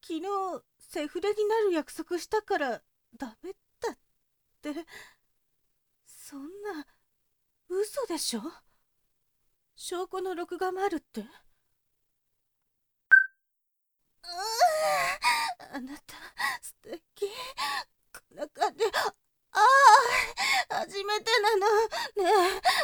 昨日セフレになる約束したからダメだって。そんな嘘でしょ。証拠の録画もあるって。あなた素敵。こんな感じ。ああ、初めてなの。ね